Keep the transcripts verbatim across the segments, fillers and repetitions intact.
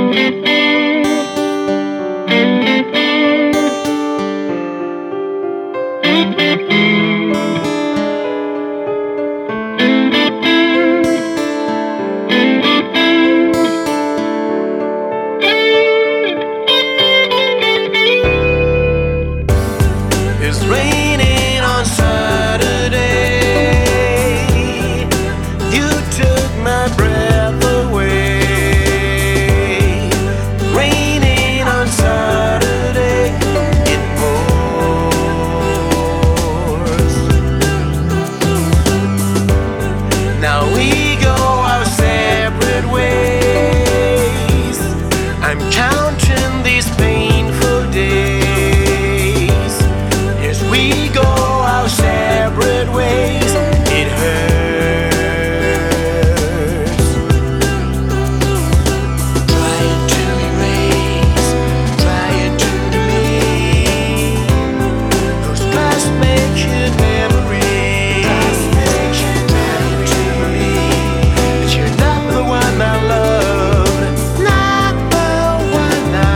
It's raining on Saturday. You took my breath away. Raining on Saturday, it pours. Now we go our separate ways. I'm counting these painful days. We go our separate ways. It hurts. Trying to erase, trying to delete those past making memories. Past making memories. But you're not the one I loved, not the one I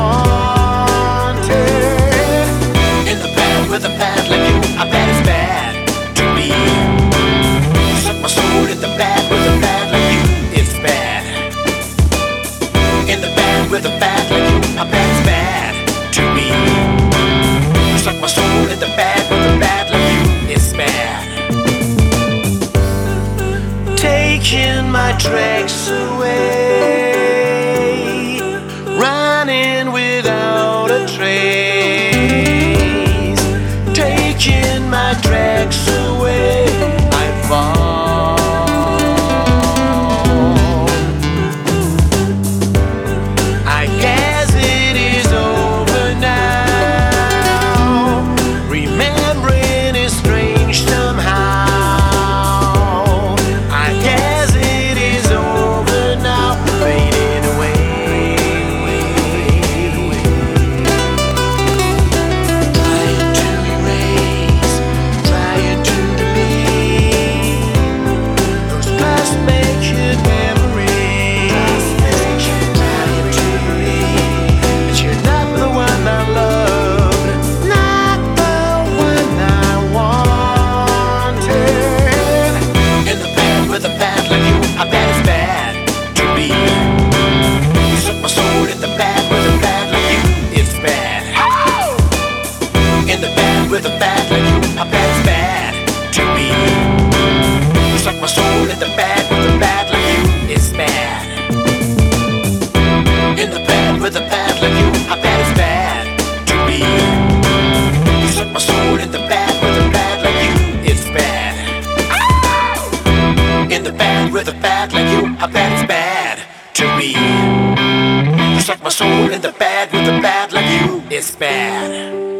wanted. In the bed with a bad like you, I bet it's bad to me. You suck my soul in the bed with a bad like you, it's bad. In the bed with a bad like you, I bet it's bad to me. You suck my soul in the bed with a bad like you, it's bad. Taking my tracks away, running without a trace. Taking my tracks away, I fall. I guess it is over now. Remembering is strange somehow. I guess it is over now, fading away. With a bad like you, I bet it's bad to me. You suck my soul in the bad with a bad like you, it's bad. In the bed with a bad like you, I bet it's bad to me. You suck my soul in the bad with a bad like you, it's bad. In the bed with a bad like you, I bet it's bad to me. You suck my soul in the bad with a bad like you, it's bad.